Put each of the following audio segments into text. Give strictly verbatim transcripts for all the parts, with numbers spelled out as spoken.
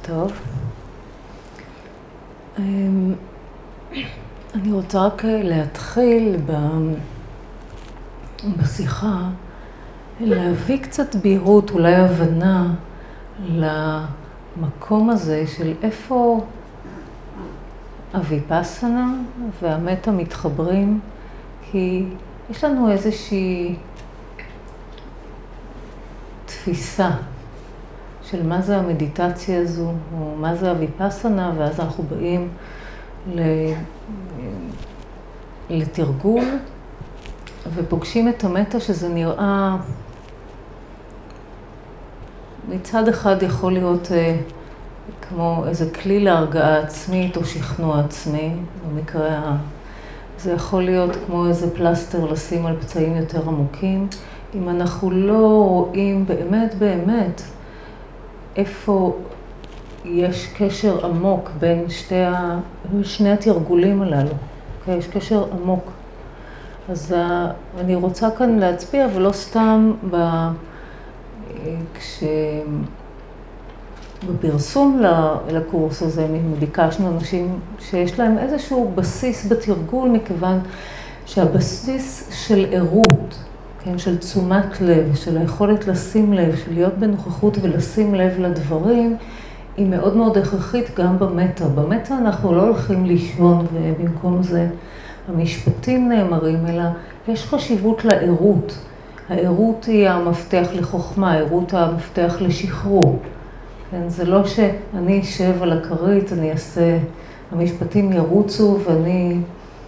טוב. אני רוצה רק להתחיל בשיחה, להביא קצת בהירות, אולי הבנה למקום הזה של איפה הוויפאסנה והמטה מתחברים, כי יש לנו איזושהי תפיסה של מה זה המדיטציה הזו, או מה זה הוויפאסנה, ואז אנחנו באים לתרגול, ופוגשים את המטה שזה נראה, מצד אחד יכול להיות כמו איזה כלי להרגעה עצמית או שכנוע עצמי, במקרה זה יכול להיות כמו איזה פלסטר לשים על פצעים יותר עמוקים, אם אנחנו לא רואים באמת באמת איפה יש קשר עמוק בין שתי ה... שני התרגולים הללו, okay? יש קשר עמוק. אז אני רוצה כאן להצביע, ולא סתם ב... כש... בפרסום לקורס הזה, ביקשנו אנשים שיש להם איזשהו בסיס בתרגול, מכיוון שהבסיס של ערות, כן, של תשומת לב, של היכולת לשים לב, של להיות בנוכחות ולשים לב לדברים, היא מאוד מאוד הכרחית גם במטה. במטה אנחנו לא הולכים לישון, ובמקום זה המשפטים נאמרים, אלא יש חשיבות לערות. הערות היא המפתח לחוכמה, הערות המפתח לשחרור. כן, זה לא שאני אשב על הכרית, אני אעשה, המשפטים ירוצו ואני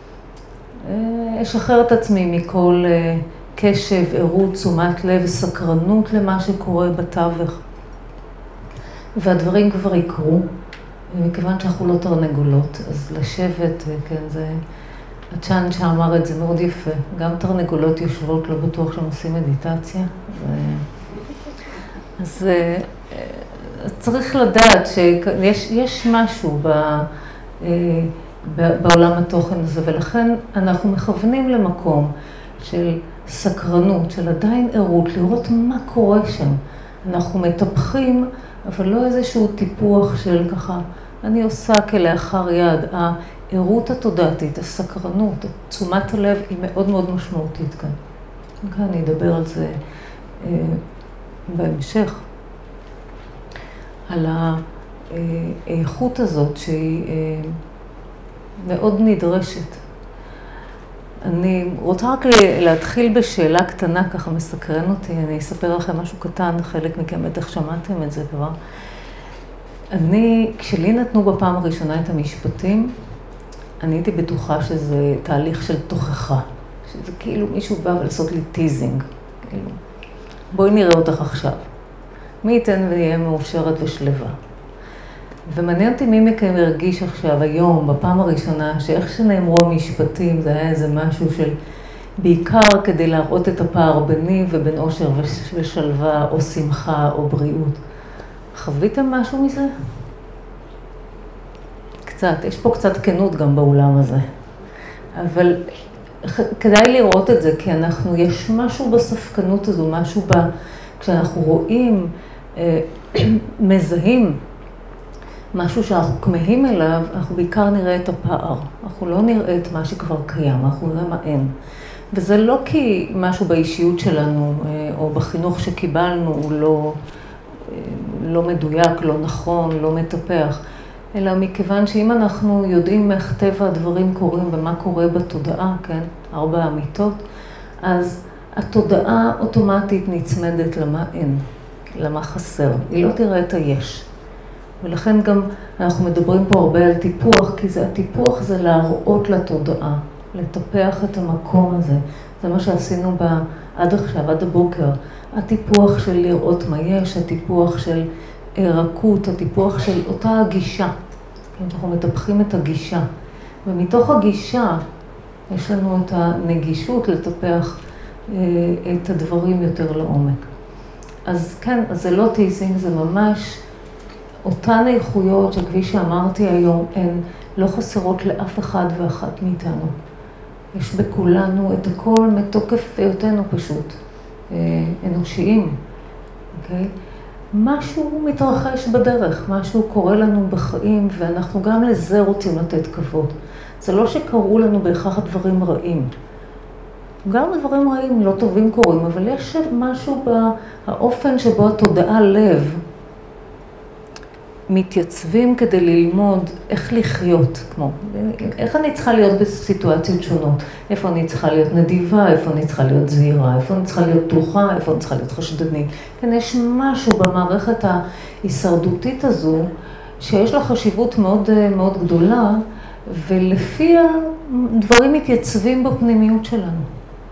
אשחרר את עצמי מכל קשב, ערות, תשומת לב, סקרנות למה שקורה בתווך. והדברים כבר יקרו, מכיוון שאנחנו לא תרנגולות, אז לשבת, כן, זה, הצ'אן שאמר את זה מאוד יפה, גם תרנגולות יושבות, לא בטוח שהם עושים מדיטציה. ו... אז צריך לדעת שיש יש משהו ב, בעולם התוכן הזה, ולכן אנחנו מכוונים למקום של סקרנות, של עדיין ערות, לראות מה קורה שם. אנחנו מטפחים, אבל לא איזשהו טיפוח של ככה, אני עושה כלאחר יד. הערות התודעתית, הסקרנות, תשומת הלב היא מאוד מאוד משמעותית כאן. כאן אני אדבר על זה אה, בהמשך. על האיכות הזאת שהיא אה, מאוד נדרשת. אני רוצה רק להתחיל בשאלה קטנה, ככה מסקרן אותי, אני אספר לכם משהו קטן, חלק מכם בטח שמעתם את זה כבר. אני, כשלי נתנו בפעם הראשונה את המשפטים, אני הייתי בטוחה שזה תהליך של תוכחה, שזה כאילו מישהו בא לעשות לי טיזינג, כאילו, בואי נראה אותך עכשיו. מי ייתן ויהיה מאושרת ושלווה. ומעניין אותי מי מכם הרגיש עכשיו, היום, בפעם הראשונה, שאיך שנאמרו המשפטים, זה היה איזה משהו של, בעיקר כדי להראות את הפער ביני ובין אושר ושלווה, או שמחה, או בריאות. חוויתם משהו מזה? קצת, יש פה קצת כנות גם באולם הזה. אבל כדאי לראות את זה, כי אנחנו, יש משהו בספקנות הזו, משהו ב... כשאנחנו רואים, מזהים, משהו שאנחנו כמהים אליו, אנחנו בעיקר נראה את הפער. אנחנו לא נראה את מה שכבר קיים, אנחנו נראה מה אין. וזה לא כי משהו באישיות שלנו, או בחינוך שקיבלנו, הוא לא, לא מדויק, לא נכון, לא מטפח, אלא מכיוון שאם אנחנו יודעים איך טבע הדברים קורים ומה קורה בתודעה, כן, ארבע אמיתות, אז התודעה אוטומטית נצמדת למה אין, למה חסר. היא לא תראה את היש. ולכן גם אנחנו מדברים פה הרבה על טיפוח, כי זה, הטיפוח זה להראות לתודעה, לטפח את המקום הזה. זה מה שעשינו בה, עד עכשיו, עד הבוקר. הטיפוח של לראות מה יש, הטיפוח של רכות, הטיפוח של אותה הגישה. אנחנו מטפחים את הגישה. ומתוך הגישה יש לנו את הנגישות לטפח את הדברים יותר לעומק. אז כן, אז זה לא טיזינג, זה ממש אותן איכויות שכפי שאמרתי היום, הן לא חסרות לאף אחד ואחת מאיתנו. יש בכולנו את הכל מתוקף היותנו פשוט, אנושיים, אוקיי? משהו מתרחש בדרך, משהו קורה לנו בחיים, ואנחנו גם לזה רוצים לתת כבוד. זה לא שקראו לנו בהכרח דברים רעים. גם דברים רעים לא טובים קורים, אבל יש משהו באופן שבו התודעה לב מתייצבים כדי ללמוד איך לחיות, כמו, איך אני צריכה להיות בסיטואציות שונות, איפה אני צריכה להיות נדיבה, איפה אני צריכה להיות זהירה, איפה אני צריכה להיות פתוחה, איפה אני צריכה להיות חשדנית. כן, יש משהו במערכת ההישרדותית הזו, שיש לה חשיבות מאוד, מאוד גדולה, ולפי הדברים מתייצבים בפנימיות שלנו.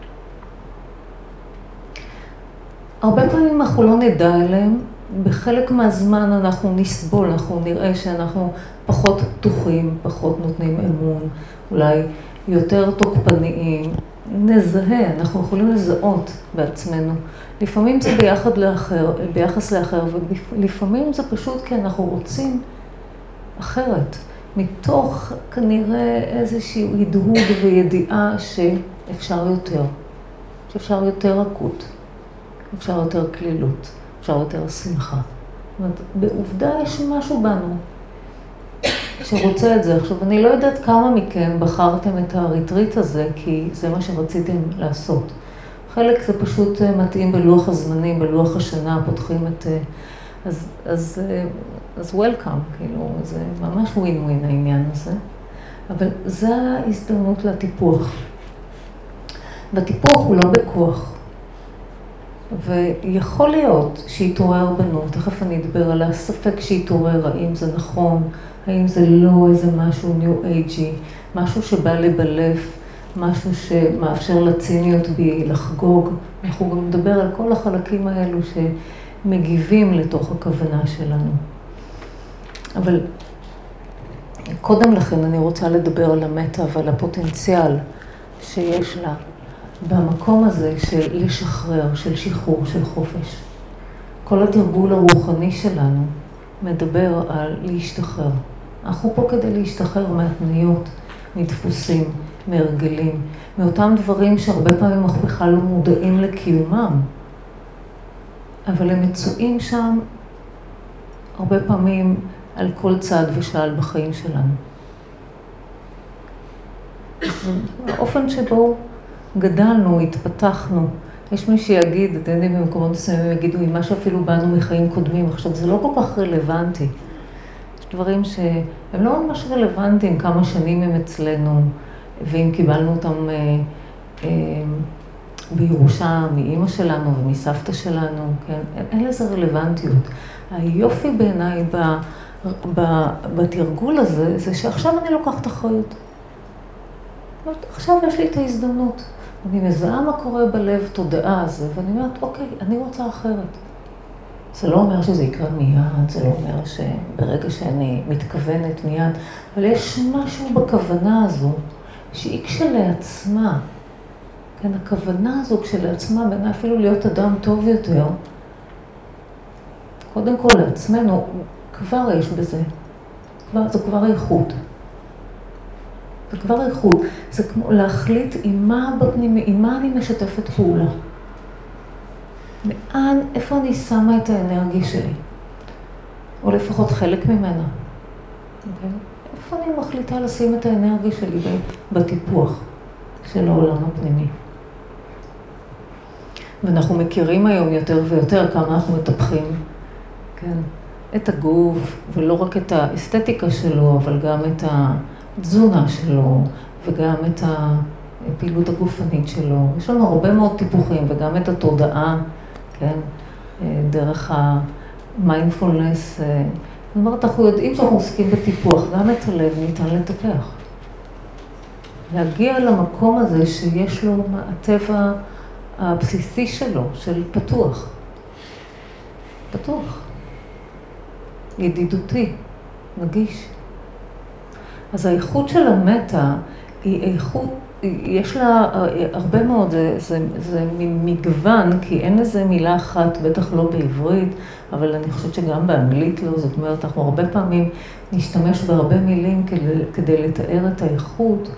הרבה פעמים אנחנו לא נדע אליהם, בחלק מהזמן אנחנו נסבול, אנחנו נראה שאנחנו פחות פתוחים, פחות נותנים אמון, אולי יותר תוקפניים, נזהה, אנחנו יכולים לזהות בעצמנו. לפעמים זה ביחד לאחר, ביחס לאחר, ולפעמים זה פשוט כי אנחנו רוצים אחרת, מתוך כנראה איזשהו הדהוד וידיעה שאפשר יותר, שאפשר יותר רכות, אפשר יותר כלילות. אפשר יותר שמחה. זאת אומרת, בעובדה יש משהו בנו שרוצה את זה. עכשיו, אני לא יודעת כמה מכם בחרתם את הריטריט הזה, כי זה מה שרציתם לעשות. חלק זה פשוט מתאים בלוח הזמנים, בלוח השנה, פותחים את... אז, אז, אז welcome, כאילו, זה ממש ווין ווין העניין הזה. אבל זה ההזדמנות לטיפוח. והטיפוח הוא לא בכוח. ויכול להיות שיתעורר בנו, תכף אני אדבר על הספק שיתעורר, האם זה נכון, האם זה לא איזה משהו ניו אייג'י, משהו שבא לבלף, משהו שמאפשר לציניות בי לחגוג. אנחנו גם נדבר על כל החלקים האלו שמגיבים לתוך הכוונה שלנו. אבל קודם לכן אני רוצה לדבר על המטה ועל הפוטנציאל שיש לה. במקום הזה של לשחרר, של שחרור, של חופש. כל התרגול הרוחני שלנו מדבר על להשתחרר. אנחנו פה כדי להשתחרר מהתניות, מדפוסים, מהרגלים, מאותם דברים שהרבה פעמים אנחנו בכלל לא מודעים לקיומם, אבל הם מצויים שם הרבה פעמים על כל צד ושעל בחיים שלנו. האופן שבו גדלנו, התפתחנו. יש מי שיגיד, אתם יודעים, במקומות מסוימים יגידו, אם משהו אפילו באנו מחיים קודמים. עכשיו, זה לא כל כך רלוונטי. יש דברים שהם לא ממש רלוונטיים, כמה שנים הם אצלנו, ואם קיבלנו אותם אה, אה, בירושה מאמא שלנו ומסבתא שלנו, כן? אין, אין לזה רלוונטיות. היופי בעיניי ב, ב, בתרגול הזה, זה שעכשיו אני לוקחת אחריות. עכשיו יש לי את ההזדמנות. אני מזהה מה קורה בלב תודעה הזה, ואני אומרת, אוקיי, אני רוצה אחרת. זה לא אומר שזה יקרה מיד, זה לא אומר שברגע שאני מתכוונת מיד, אבל יש משהו בכוונה הזו, שהיא כשלעצמה, כן, הכוונה הזו כשלעצמה, בעיניי אפילו להיות אדם טוב יותר, קודם כל לעצמנו, כבר יש בזה, כבר, זו כבר איכות. זה כבר איכות, זה כמו להחליט עם מה, בפנימי, עם מה אני משתפת פעולה. לאן, איפה אני שמה את האנרגיה שלי? או לפחות חלק ממנה. Okay? איפה אני מחליטה לשים את האנרגיה שלי בטיפוח של העולם הפנימי? ואנחנו מכירים היום יותר ויותר כמה אנחנו מטפחים, כן? את הגוף, ולא רק את האסתטיקה שלו, אבל גם את ה... תזונה שלו, וגם את הפעילות הגופנית שלו. יש לנו הרבה מאוד טיפוחים, וגם את התודעה, כן, דרך המיינדפולנס. זאת אומרת, אנחנו יודעים שאנחנו עוסקים בטיפוח, גם את הלב ניתן לטפח. להגיע למקום הזה שיש לו הטבע הבסיסי שלו, של פתוח. פתוח. ידידותי, נגיש. אז האיכות של המטה היא איכות, יש לה הרבה מאוד, זה, זה, זה מגוון, כי אין לזה מילה אחת, בטח לא בעברית, אבל אני חושבת שגם באנגלית לא, זאת אומרת, אנחנו הרבה פעמים נשתמש בהרבה מילים כדי, כדי לתאר את האיכות,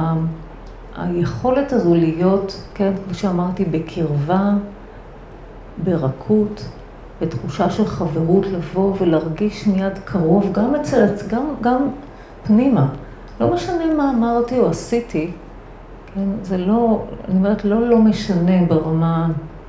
והיכולת הזו להיות, כן, כמו שאמרתי, בקרבה ברכות, בתחושה של חברות לבוא ולהרגיש מיד קרוב, גם אצל, גם, גם פנימה. לא משנה מה אמרתי או עשיתי, כן? זה לא, אני אומרת, לא לא משנה ברמה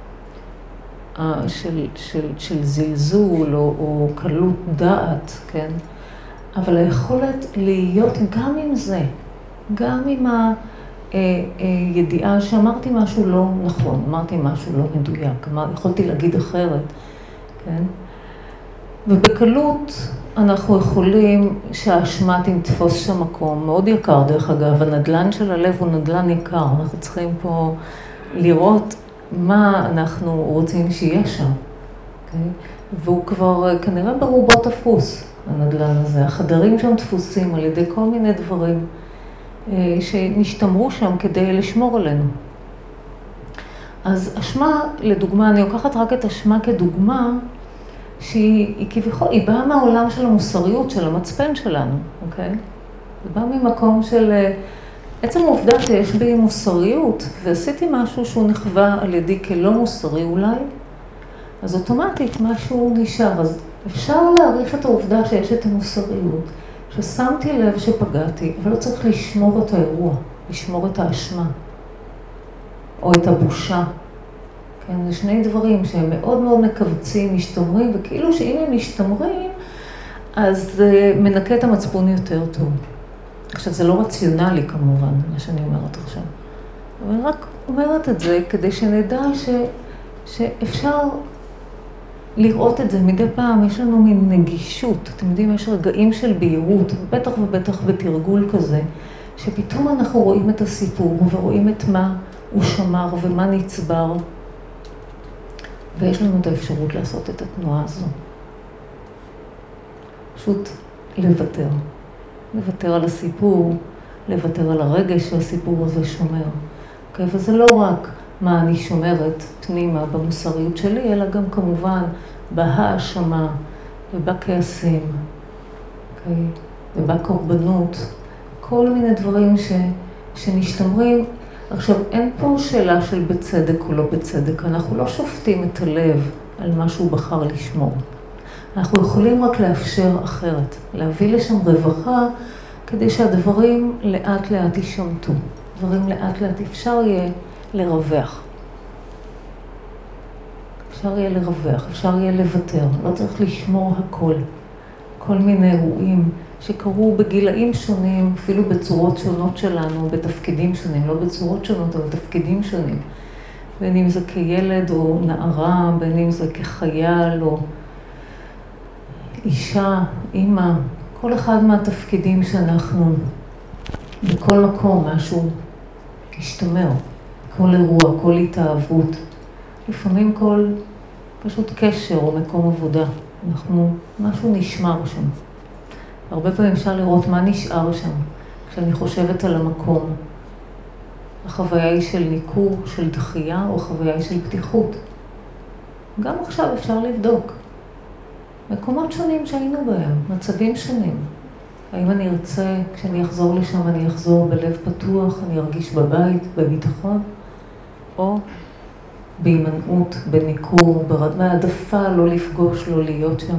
של, של, של זלזול או, או קלות דעת, כן? אבל היכולת להיות גם עם זה, גם עם הידיעה שאמרתי משהו לא נכון, אמרתי משהו לא מדויק, יכולתי להגיד אחרת, כן? ובקלות אנחנו יכולים שהאשמה תתפוס שם מקום, מאוד יקר דרך אגב, הנדלן של הלב הוא נדלן יקר, אנחנו צריכים פה לראות מה אנחנו רוצים שיהיה שם, okay? והוא כבר כנראה ברובו תפוס, הנדלן הזה, החדרים שם תפוסים על ידי כל מיני דברים שנשתמרו שם כדי לשמור עלינו. אז אשמה, לדוגמה, אני לוקחת רק את אשמה כדוגמה, שהיא היא כביכול, היא באה מהעולם של המוסריות, של המצפן שלנו, אוקיי? היא באה ממקום של עצם העובדה שיש בי מוסריות, ועשיתי משהו שהוא נחווה על ידי כלא מוסרי אולי, אז אוטומטית משהו נשאר. אז אפשר להעריך את העובדה שיש את המוסריות, ששמתי לב שפגעתי, אבל לא צריך לשמור את האירוע, לשמור את האשמה, או את הבושה. כן, זה שני דברים שהם מאוד מאוד מקבצים, משתמרים, וכאילו שאם הם משתמרים, אז זה מנקה את המצפון יותר טוב. עכשיו, זה לא רציונלי כמובן, מה שאני אומרת עכשיו. אבל רק אומרת את זה כדי שנדע ש, שאפשר לראות את זה מדי פעם. יש לנו מין נגישות, אתם יודעים, יש רגעים של בהירות, בטח ובטח בתרגול כזה, שפתאום אנחנו רואים את הסיפור ורואים את מה הוא שמר ומה נצבר, ויש לנו את האפשרות לעשות את התנועה הזו. פשוט לוותר. לוותר על הסיפור, לוותר על הרגש שהסיפור הזה שומר. אוקיי? וזה לא רק מה אני שומרת פנימה במוסריות שלי, אלא גם כמובן בהאשמה ובכעסים, אוקיי? ובקורבנות. כל מיני דברים ש, שנשתמרים. עכשיו, אין פה שאלה של בצדק או לא בצדק. אנחנו לא שופטים את הלב על מה שהוא בחר לשמור. אנחנו יכולים רק לאפשר אחרת, להביא לשם רווחה, כדי שהדברים לאט לאט יישמטו. דברים לאט לאט אפשר יהיה לרווח. אפשר יהיה לרווח, אפשר יהיה לוותר. לא צריך לשמור הכל. כל מיני אירועים שקרו בגילאים שונים, אפילו בצורות שונות שלנו, בתפקידים שונים, לא בצורות שונות, אבל תפקידים שונים. בין אם זה כילד או נערה, בין אם זה כחייל או אישה, אימא, כל אחד מהתפקידים שאנחנו, בכל מקום משהו השתמר, כל אירוע, כל התאהבות, לפעמים כל פשוט קשר או מקום עבודה, אנחנו, משהו נשמר שם. הרבה פעמים אפשר לראות מה נשאר שם, כשאני חושבת על המקום. החוויה היא של ניכור, של דחייה, או חוויה היא של פתיחות. גם עכשיו אפשר לבדוק. מקומות שונים שהיינו בהם, מצבים שונים. האם אני ארצה, כשאני אחזור לשם, אני אחזור בלב פתוח, אני ארגיש בבית, בביטחון, או בהימנעות, בניכור, בהעדפה לא לפגוש, לא להיות שם.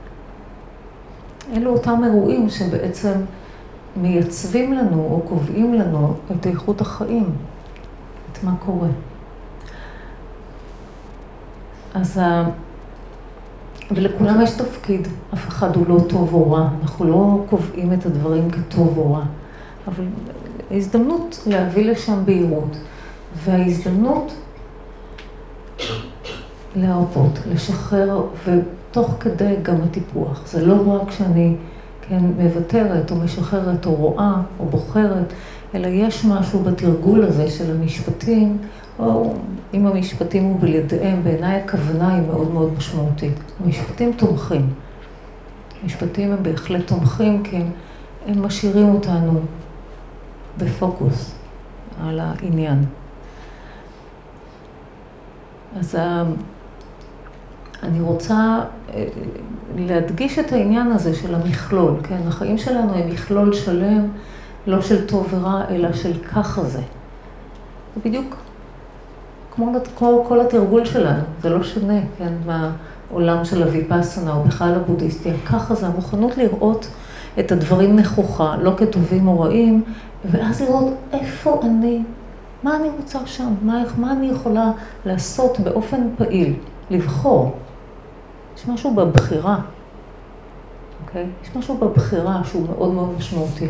אלו אותם אירועים שבעצם מייצבים לנו או קובעים לנו את איכות החיים, את מה קורה. אז ולכולם יש תפקיד, אף אחד הוא לא טוב או רע, אנחנו לא קובעים את הדברים כטוב או רע, אבל ההזדמנות להביא לשם בהירות, וההזדמנות להרפות, לשחרר, ותוך כדי גם הטיפוח. זה לא רק שאני כן, מבטרת או משחררת או רואה או בוחרת, אלא יש משהו בתרגול הזה של המשפטים, או אם המשפטים הוא בלעדיהם, בעיניי הכוונה היא מאוד מאוד משמעותית. המשפטים תומכים. המשפטים הם בהחלט תומכים, כי הם, הם משאירים אותנו בפוקוס על העניין. אז אני רוצה להדגיש את העניין הזה של המכלול, כן? החיים שלנו הם מכלול שלם, לא של טוב ורע, אלא של ככה זה. זה בדיוק כמו כל, כל התרגול שלנו, זה לא שונה, כן, מהעולם של הוויפאסנה או בכלל הבודהיסטיה. ככה זה המוכנות לראות את הדברים נכוחה, לא כטובים או רעים, ואז לראות איפה אני, מה אני רוצה שם, מה, מה אני יכולה לעשות באופן פעיל, לבחור. יש משהו בבחירה, אוקיי? יש משהו בבחירה שהוא מאוד מאוד משמעותי.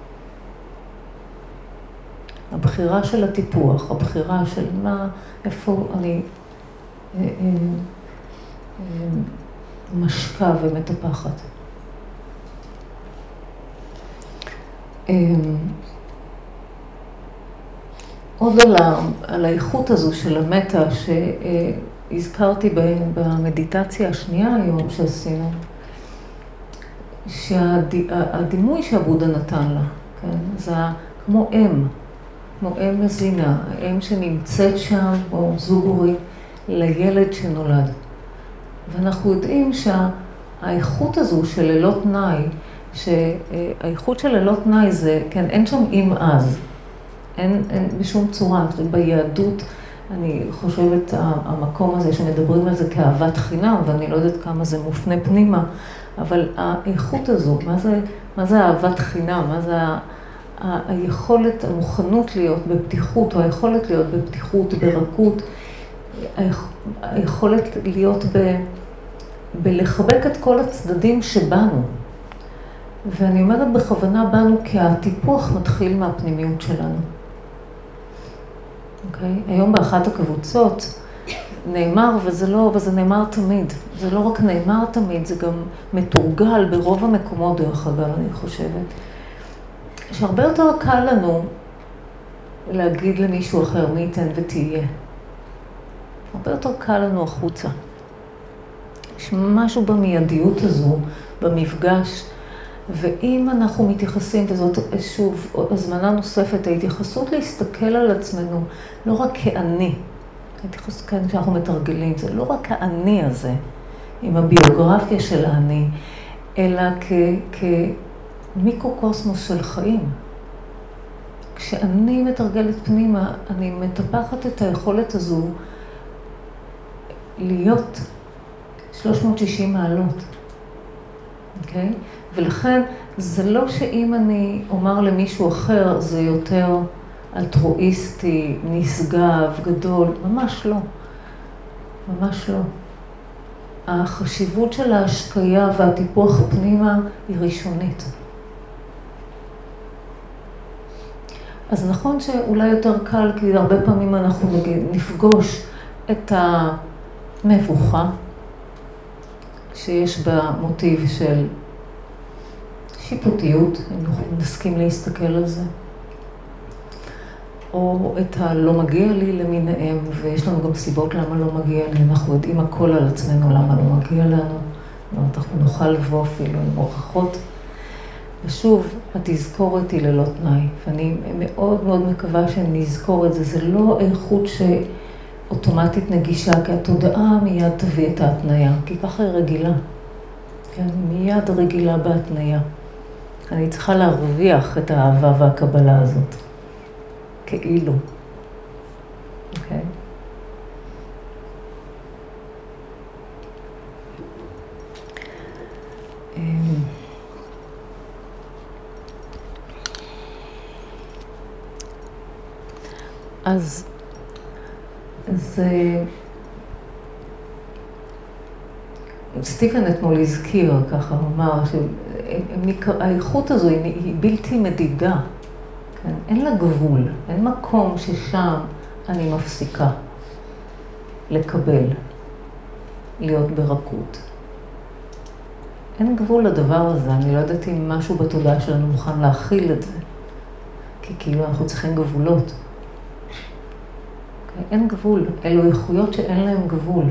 הבחירה של הטיפוח, הבחירה של מה, איפה אני אה, אה, אה, משקה ומטפחת. אה, עוד על, ה, על האיכות הזו של המטה שהזכרתי במדיטציה השנייה היום שעשינו, שהדימוי שהבודה נתן לה, כן? זה כמו אם, כמו אם מזינה, אם שנמצאת שם, או זוג הורי, לילד שנולד. ואנחנו יודעים שהאיכות הזו של ללא תנאי, שהאיכות של ללא תנאי זה, כן, אין שם אם אז, אין, אין בשום צורה, ביהדות, אני חושבת, המקום הזה שמדברים על זה כאהבת חינם, ואני לא יודעת כמה זה מופנה פנימה, אבל האיכות הזו, מה זה, מה זה אהבת חינם, מה זה ה... היכולת, המוכנות להיות בפתיחות, או היכולת להיות בפתיחות, ברכות, היכולת להיות ב... בלחבק את כל הצדדים שבנו. ואני אומרת בכוונה בנו, כי הטיפוח מתחיל מהפנימיות שלנו. אוקיי? היום באחת הקבוצות נאמר, וזה לא, וזה נאמר תמיד. זה לא רק נאמר תמיד, זה גם מתורגל ברוב המקומות, דרך אגב, אני חושבת. שהרבה יותר קל לנו להגיד למישהו אחר, מי ייתן ותהיה. הרבה יותר קל לנו החוצה. יש משהו במיידיות הזו, במפגש, ואם אנחנו מתייחסים, וזאת שוב הזמנה נוספת, ההתייחסות להסתכל על עצמנו, לא רק כאני, ההתייחסות כאן שאנחנו מתרגלים, זה לא רק האני הזה, עם הביוגרפיה של האני, אלא כ... כ מיקרוקוסמוס של חיים. כשאני מתרגלת פנימה, אני מטפחת את היכולת הזו להיות שלוש מאות ושישים מעלות. אוקיי? ולכן זה לא שאם אני אומר למישהו אחר, זה יותר אלטרואיסטי, נשגב, גדול, ממש לא. ממש לא. החשיבות של ההשקיה והטיפוח פנימה היא ראשונית. אז נכון שאולי יותר קל, כי הרבה פעמים אנחנו נפגוש את המבוכה, שיש בה מוטיב של שיפוטיות, אם אנחנו נסכים להסתכל על זה, או את הלא מגיע לי למיניהם, ויש לנו גם סיבות למה לא מגיע לי, אנחנו יודעים הכל על עצמנו למה לא מגיע לנו, אנחנו נוכל לבוא אפילו עם הוכחות. ושוב, התזכורת היא ללא תנאי, ואני מאוד מאוד מקווה שנזכור את זה. זה לא איכות שאוטומטית נגישה, כי התודעה מיד תביא את ההתניה, כי ככה היא רגילה. כן, מיד רגילה בהתניה. אני צריכה להרוויח את האהבה והקבלה הזאת, כאילו. אוקיי? אז זה... סטיפן אתמול הזכיר, ככה, הוא אמר, שהאיכות הזו היא, היא בלתי מדידה. כן? אין לה גבול, אין מקום ששם אני מפסיקה לקבל, להיות ברכות. אין גבול לדבר הזה, אני לא יודעת אם משהו בתודעה שלנו מוכן להכיל את זה, כי כאילו אנחנו צריכים גבולות. אין גבול, אלו איכויות שאין להם גבול.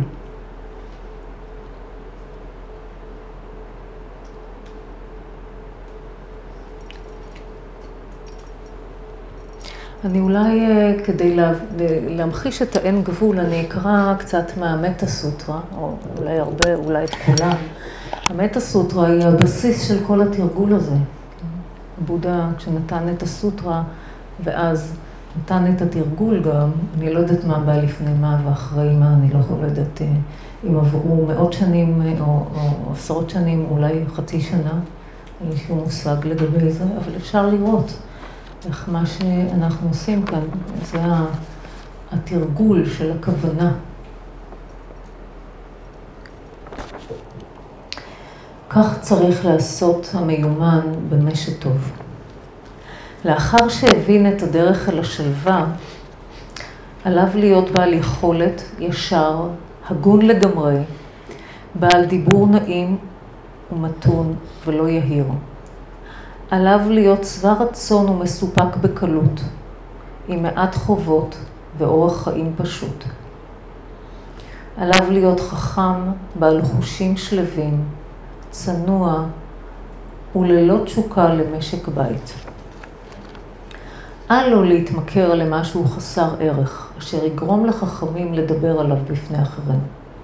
אני אולי, כדי לה, להמחיש את האין גבול, אני אקרא קצת מהמטה סוטרה, או אולי הרבה, אולי את כולם. המטה סוטרה היא הבסיס של כל התרגול הזה. בודה, כשנתן את הסוטרה, ואז נתן את התרגול גם, אני לא יודעת מה בא לפני מה ואחרי מה, אני לא יכולה לדעת אם עברו מאות שנים או, או עשרות שנים, אולי חצי שנה, אין לי שום מושג לגבי זה, אבל אפשר לראות איך מה שאנחנו עושים כאן, זה התרגול של הכוונה. כך צריך לעשות המיומן במה שטוב. לאחר שהבין את הדרך אל השלווה, עליו להיות בעל יכולת ישר, הגון לגמרי, בעל דיבור נעים ומתון ולא יהיר. עליו להיות שבע רצון ומסופק בקלות, עם מעט חובות ואורח חיים פשוט. עליו להיות חכם, בעל חושים שלווים, צנוע וללא תשוקה למשק בית. אל לו להתמכר למשהו חסר ערך, אשר יגרום לחכמים לדבר עליו בפני אחרים.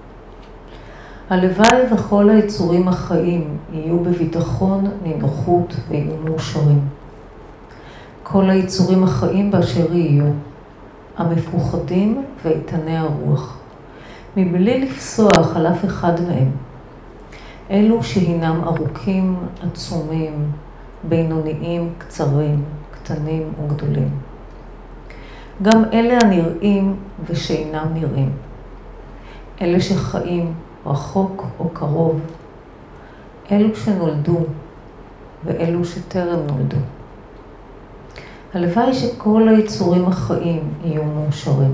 הלוואי וכל היצורים החיים יהיו בביטחון, נינוחות ויהיו מאושרים. כל היצורים החיים באשר יהיו, המפוחדים ואיתני הרוח, מבלי לפסוח על אף אחד מהם. אלו שהינם ארוכים, עצומים, בינוניים, קצרים, קטנים וגדולים. גם אלה הנראים ושאינם נראים. אלה שחיים רחוק או קרוב. אלו שנולדו ואלו שטרם נולדו. הלוואי שכל היצורים החיים יהיו מאושרים.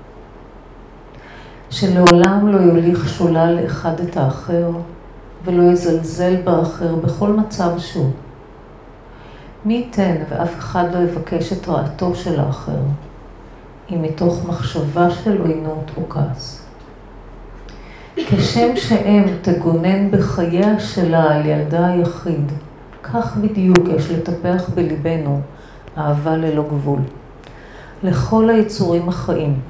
שלעולם לא יוליך שולל אחד את האחר, ולא יזלזל באחר בכל מצב שהוא. מי ייתן ואף אחד לא יבקש את רעתו של האחר, אם מתוך מחשבה של עוינות או כעס. כשם שאם תגונן בחייה שלה על ילדה היחיד, כך בדיוק יש לטפח בליבנו אהבה ללא גבול. לכל היצורים החיים.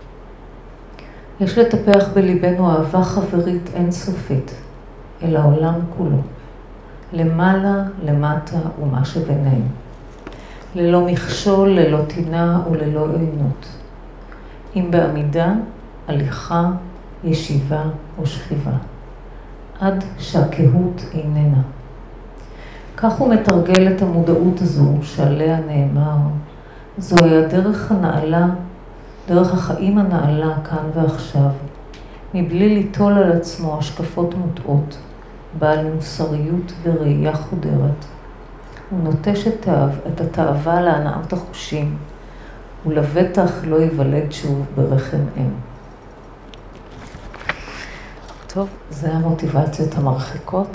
יש לטפח בליבנו אהבה חברית אינסופית, אל העולם כולו. למעלה, למטה ומה שביניהם. ללא מכשול, ללא טינה וללא עוינות. אם בעמידה, הליכה, ישיבה או שכיבה. עד שהקהות איננה. כך הוא מתרגל את המודעות הזו שעליה נאמר. זוהי הדרך הנעלה, דרך החיים הנעלה כאן ועכשיו, מבלי ליטול על עצמו השקפות מוטעות, בעל מוסריות וראייה חודרת. הוא נוטש את, את התאווה להנאת החושים, ולבטח לא ייוולד שוב ברחם אם. טוב, זה המוטיבציות המרחיקות.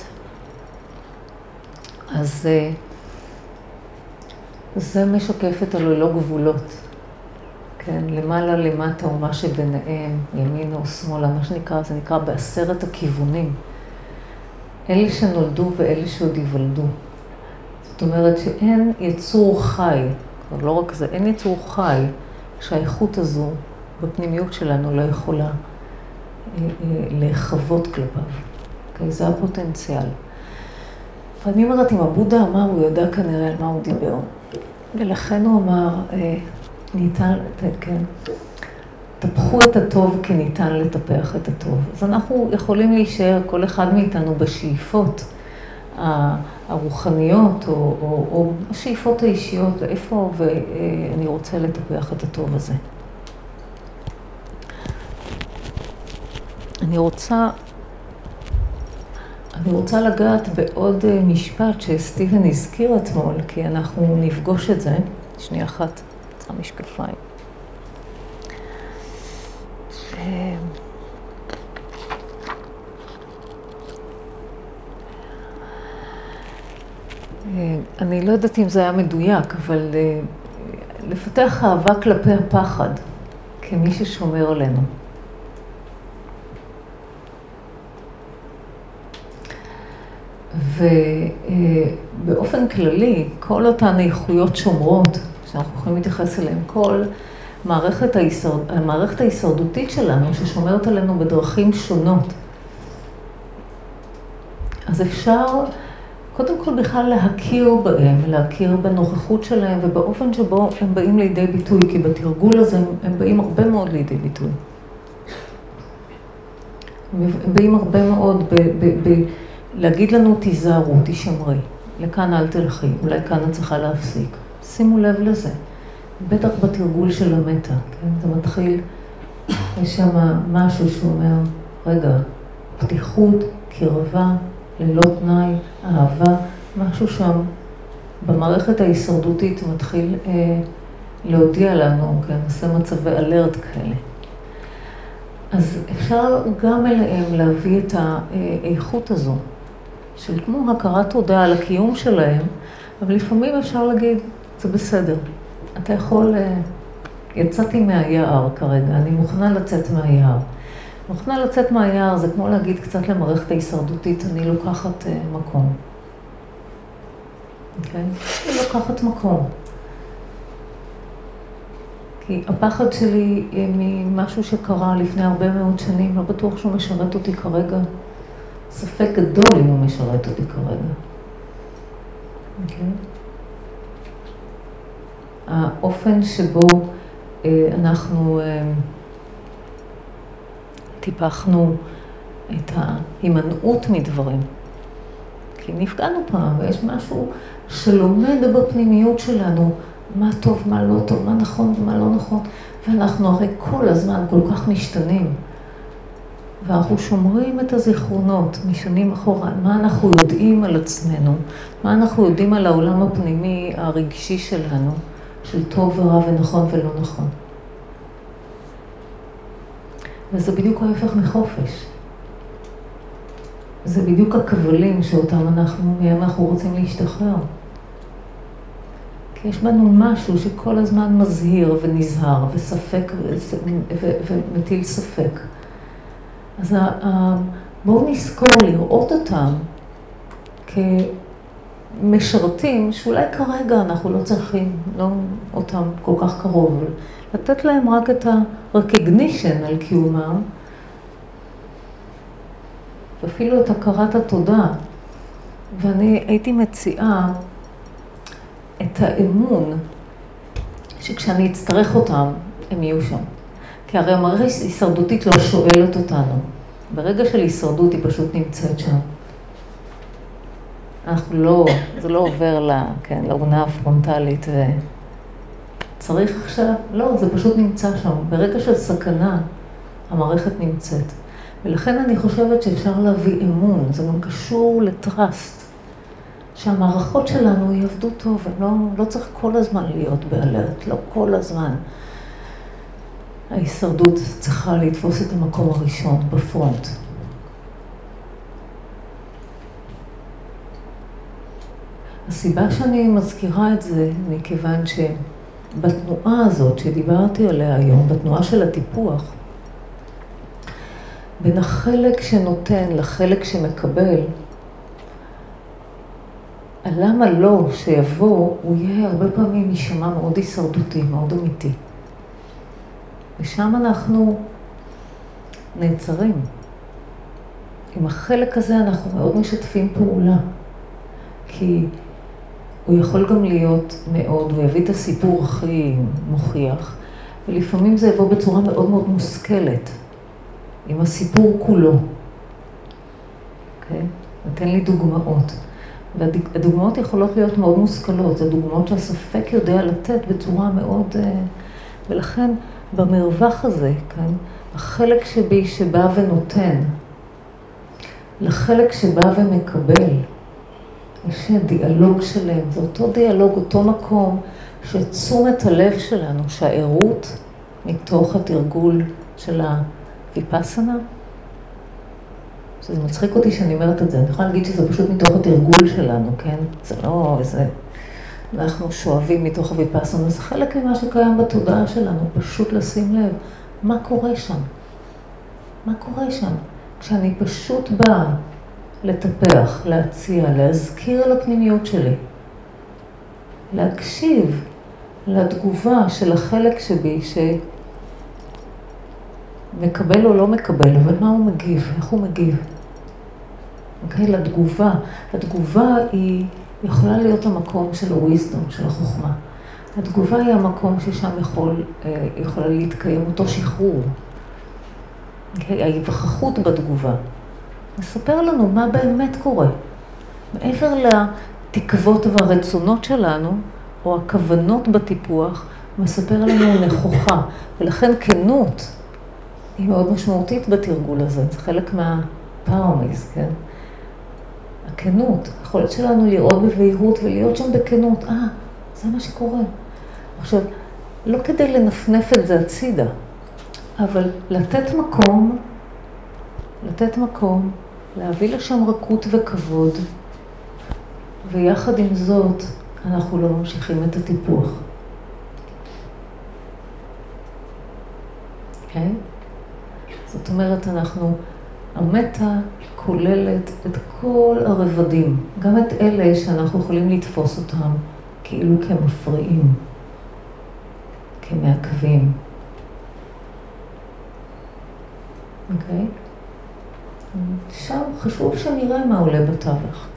אז זה משקף את הללא גבולות. כן, למעלה, למטה ומה שביניהם, ימינה או שמאלה, מה שנקרא, זה נקרא בעשרת הכיוונים. אלה שנולדו ואלה שעוד ייוולדו. זאת אומרת שאין יצור חי, אבל לא רק זה, אין יצור חי שהאיכות הזו בפנימיות שלנו לא יכולה לחוות כלפיו. Okay, זה הפוטנציאל. ואני אומרת, אם הבודה אמר, הוא יודע כנראה על מה הוא דיבר. ולכן הוא אמר, ניתן, כן, תפחו את הטוב כי ניתן לטפח את הטוב. אז אנחנו יכולים להישאר, כל אחד מאיתנו, בשאיפות הרוחניות, או, או, או השאיפות האישיות, ואיפה, ואני רוצה לטפח את הטוב הזה. אני רוצה, אני רוצה לגעת בעוד משפט שסטיבן הזכיר אתמול, כי אנחנו נפגוש את זה. שנייה אחת, צריכה משקפיים. אני לא יודעת אם זה היה מדויק, אבל לפתח אהבה כלפי הפחד, כמי ששומר עלינו. ובאופן כללי, כל אותן איכויות שומרות, שאנחנו יכולים להתייחס אליהן, כל מערכת, ההישרד... המערכת ההישרדותית שלנו, ששומרת עלינו בדרכים שונות. אז אפשר קודם כל בכלל להכיר בהם, להכיר בנוכחות שלהם ובאופן שבו הם באים לידי ביטוי, כי בתרגול הזה הם באים הרבה מאוד לידי ביטוי. הם באים הרבה מאוד ב- ב- ב- להגיד לנו תיזהרו, תשמרי, לכאן אל תלכי, אולי כאן את צריכה להפסיק. שימו לב לזה, בטח בתרגול של המטה, כן? זה מתחיל, יש שם משהו שאומר, רגע, פתיחות, קרבה, ללא תנאי, אהבה, משהו שם במערכת ההישרדותית מתחיל אה, להודיע לנו, כן? עושה מצבי אלרט כאלה. אז אפשר גם אליהם להביא את האיכות הזו, של כמו הכרת תודה על הקיום שלהם, אבל לפעמים אפשר להגיד, זה בסדר, אתה יכול, יצאתי מהיער כרגע, אני מוכנה לצאת מהיער. מוכנה לצאת מהיער זה כמו להגיד קצת למערכת ההישרדותית, אני לוקחת מקום. אוקיי? אני לוקחת מקום. כי הפחד שלי ממשהו שקרה לפני הרבה מאוד שנים, לא בטוח שהוא משרת אותי כרגע. ספק גדול אם הוא משרת אותי כרגע. אוקיי? האופן שבו אנחנו טיפחנו את ההימנעות מדברים. כי נפגענו פעם, ויש משהו שלומד בפנימיות שלנו, מה טוב, מה לא טוב, מה נכון ומה לא נכון, ואנחנו הרי כל הזמן כל כך משתנים. ואנחנו שומרים את הזיכרונות משנים אחורה, מה אנחנו יודעים על עצמנו, מה אנחנו יודעים על העולם הפנימי הרגשי שלנו, של טוב ורע ונכון ולא נכון. וזה בדיוק ההפך מחופש. זה בדיוק הכבלים שאותם אנחנו, מהם אנחנו רוצים להשתחרר. כי יש בנו משהו שכל הזמן מזהיר ונזהר וספק ומטיל ספק. אז בואו נזכור לראות אותם כמשרתים שאולי כרגע אנחנו לא צריכים, לא אותם כל כך קרוב, לתת להם רק את ה-recognition על קיומם, ואפילו את הכרת התודה. ואני הייתי מציעה את האמון שכשאני אצטרך אותם, הם יהיו שם. כי הרי המערכת הישרדותית לא שואלת אותנו. ברגע של הישרדות היא פשוט נמצאת שם. אנחנו לא, זה לא עובר לה, כן, לעונה הפרונטלית וצריך עכשיו, לא, זה פשוט נמצא שם. ברגע של סכנה, המערכת נמצאת. ולכן אני חושבת שאפשר להביא אמון, זה גם קשור לטרסט. שהמערכות שלנו יעבדו טוב, לא, לא צריך כל הזמן להיות באלרט, לא כל הזמן. ההישרדות צריכה לתפוס את המקום הראשון בפרונט. הסיבה שאני מזכירה את זה, מכיוון שבתנועה הזאת שדיברתי עליה היום, בתנועה של הטיפוח, בין החלק שנותן לחלק שמקבל, הלמה לא שיבוא, הוא יהיה הרבה פעמים יישמע מאוד הישרדותי, מאוד אמיתי. ושם אנחנו נעצרים. עם החלק הזה אנחנו מאוד משתפים פעולה. כי הוא יכול גם להיות מאוד, הוא יביא את הסיפור הכי מוכיח, ולפעמים זה יבוא בצורה מאוד מאוד מושכלת, עם הסיפור כולו. אוקיי? נתן לי דוגמאות. והדוגמאות יכולות להיות מאוד מושכלות, זה דוגמאות שהספק יודע לתת בצורה מאוד, ולכן במרווח הזה, כן, החלק שבי שבא ונותן, לחלק שבא ומקבל, יש דיאלוג שלם, זה אותו דיאלוג, אותו מקום, שתשומת הלב שלנו, שהעירות מתוך התרגול של הוויפאסנה, שזה מצחיק אותי שאני אומרת את זה, אני יכולה להגיד שזה פשוט מתוך התרגול שלנו, כן? זה לא איזה, אנחנו שואבים מתוך הוויפאסנה, זה חלק ממה שקיים בתודעה שלנו, פשוט לשים לב, מה קורה שם? מה קורה שם? כשאני פשוט באה לטפח, להציע, להזכיר לפנימיות שלי, להקשיב לתגובה של החלק שבי, שמקבל או לא מקבל, אבל מה הוא מגיב, איך הוא מגיב. אוקיי? לתגובה. התגובה היא יכולה להיות המקום של ה-wisdom, של החוכמה. התגובה היא המקום ששם יכול, יכולה להתקיים אותו שחרור. אוקיי? ההיווכחות בתגובה. מספר לנו מה באמת קורה. מעבר לתקוות והרצונות שלנו, או הכוונות בטיפוח, מספר לנו נכוחה. ולכן כנות היא מאוד משמעותית בתרגול הזה. זה חלק מהפרמיז, כן? הכנות, היכולת שלנו לראות בבהירות ולהיות שם בכנות. אה, זה מה שקורה. עכשיו, לא כדי לנפנף את זה הצידה, אבל לתת מקום, לתת מקום, להביא לשם רכות וכבוד, ויחד עם זאת, אנחנו לא ממשיכים את הטיפוח. אוקיי? זאת אומרת, אנחנו, המטה כוללת את כל הרבדים, גם את אלה שאנחנו יכולים לתפוס אותם כאילו כמפריעים, כמעכבים. אוקיי? שם חשוב שנראה מה עולה בתווך.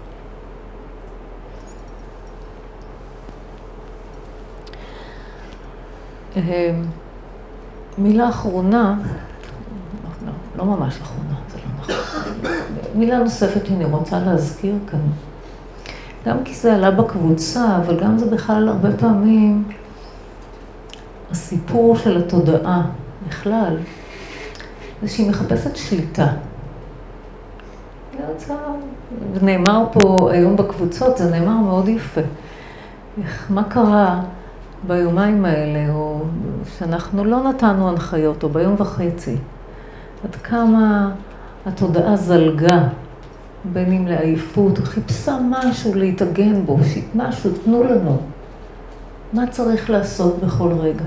מילה אחרונה, לא, לא ממש אחרונה, זה לא נכון. מילה נוספת שאני רוצה להזכיר כאן, גם כי זה עלה בקבוצה, אבל גם זה בכלל הרבה פעמים הסיפור של התודעה בכלל, זה שהיא מחפשת שליטה. זה נאמר פה היום בקבוצות, זה נאמר מאוד יפה. מה קרה ביומיים האלה, או שאנחנו לא נתנו הנחיות, או ביום וחצי, עד כמה התודעה זלגה, בין אם לעייפות, חיפשה משהו להתאגן בו, משהו, תנו לנו. מה צריך לעשות בכל רגע?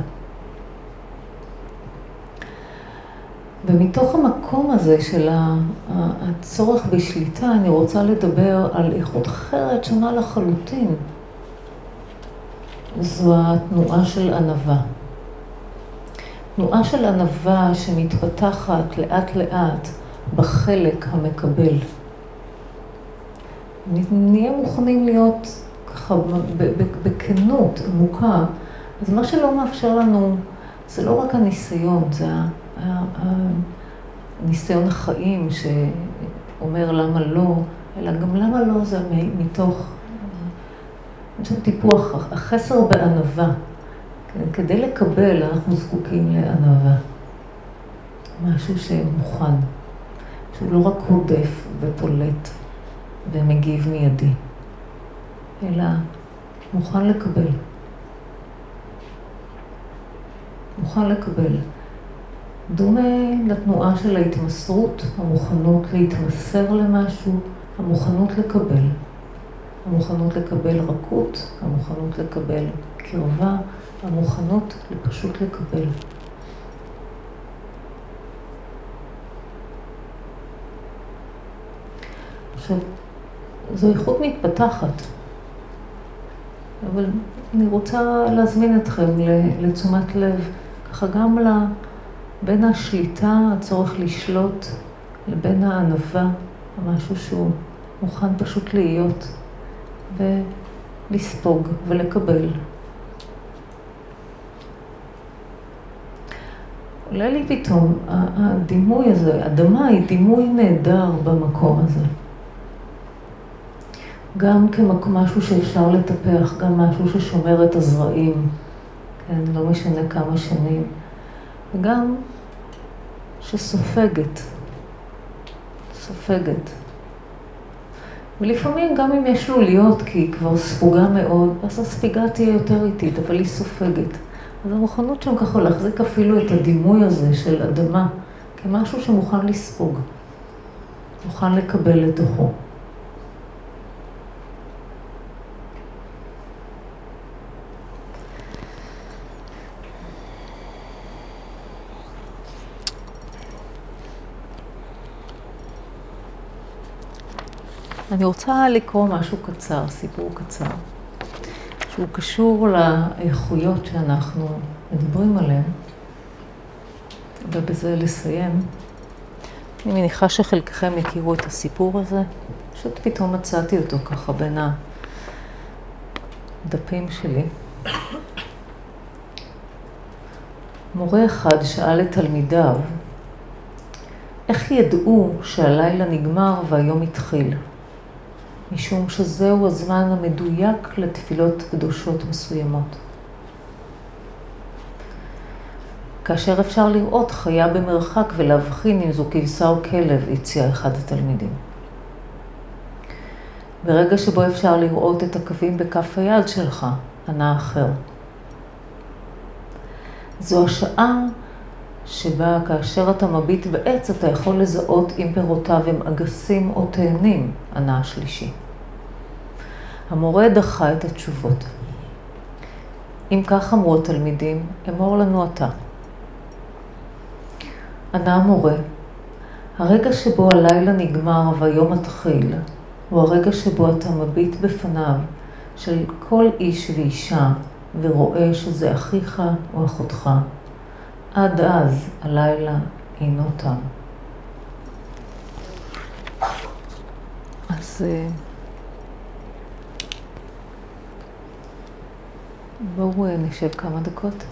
ומתוך המקום הזה של הצורך בשליטה, אני רוצה לדבר על איכות אחרת שונה לחלוטין. זו התנועה של ענווה. תנועה של ענווה שמתפתחת לאט לאט בחלק המקבל. נהיה מוכנים להיות ככה בכנות עמוקה. אז מה שלא מאפשר לנו, זה לא רק הניסיון, זה הניסיון החיים שאומר למה לא, אלא גם למה לא זה מתוך של טיפוח, החסר בענווה. כדי לקבל אנחנו זקוקים לענווה. משהו שמוכן, שהוא לא רק הודף ופולט ומגיב מיידי, אלא מוכן לקבל. מוכן לקבל. דומה לתנועה של ההתמסרות, המוכנות להתמסר למשהו, המוכנות לקבל. המוכנות לקבל רכות, המוכנות לקבל קרבה, המוכנות פשוט לקבל. עכשיו, זו איכות מתפתחת, אבל אני רוצה להזמין אתכם לתשומת לב, ככה גם בין השליטה, הצורך לשלוט, לבין הענווה, משהו שהוא מוכן פשוט להיות ולספוג ולקבל. עולה לי פתאום, הדימוי הזה, אדמה היא דימוי נהדר במקום הזה. גם כמשהו שאפשר לטפח, גם משהו ששומר את הזרעים, כן, לא משנה כמה שנים, וגם שסופגת, סופגת. ולפעמים גם אם יש לוליות, כי היא כבר ספוגה מאוד, אז הספיגה תהיה יותר איטית, אבל היא סופגת. אז המוכנות שם ככה להחזיק אפילו את הדימוי הזה של אדמה, כמשהו שמוכן לספוג, מוכן לקבל לתוכו. אני רוצה לקרוא משהו קצר, סיפור קצר, שהוא קשור לאיכויות שאנחנו מדברים עליהן, ובזה לסיים. אני מניחה שחלקכם יכירו את הסיפור הזה. פשוט פתאום מצאתי אותו ככה בין הדפים שלי. מורה אחד שאל את תלמידיו, איך ידעו שהלילה נגמר והיום התחיל? משום שזהו הזמן המדויק לתפילות קדושות מסוימות. כאשר אפשר לראות חיה במרחק ולהבחין אם זו כבשה או כלב, הציע אחד התלמידים. ברגע שבו אפשר לראות את הקווים בכף היד שלך, ענה אחר. זו השעה שבה כאשר אתה מביט בעץ, אתה יכול לזהות אם פירותיו הם אגסים או תאנים, ענה השלישי. המורה דחה את התשובות. אם כך אמרו התלמידים, אמור לנו אתה. ענה המורה, הרגע שבו הלילה נגמר והיום מתחיל, הוא הרגע שבו אתה מביט בפניו של כל איש ואישה ורואה שזה אחיך או אחותך. עד אז הלילה אינו תם. אז בואו נשב כמה דקות.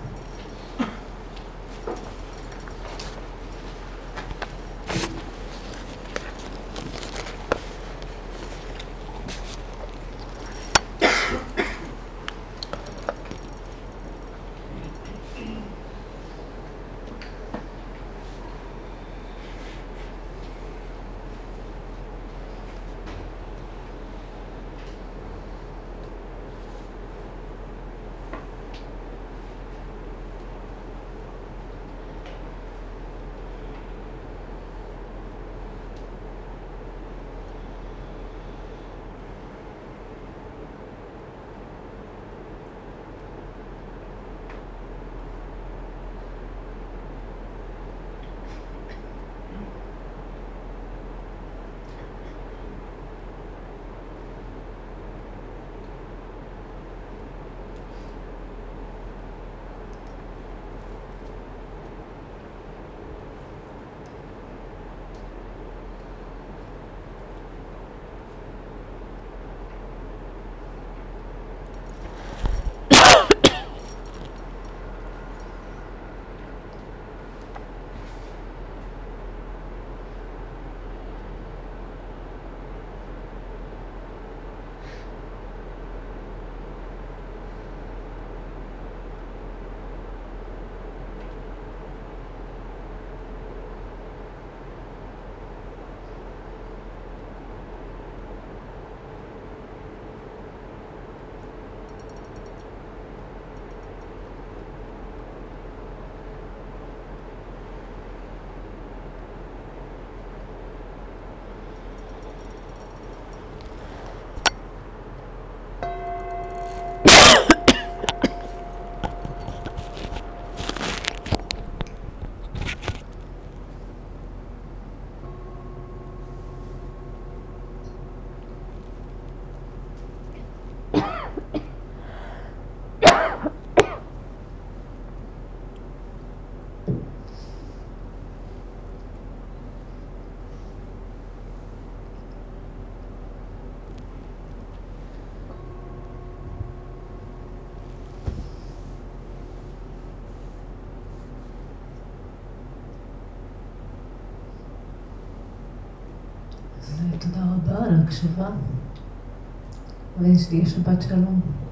תודה רבה על ההקשבה, ושתהיה שבת שלום.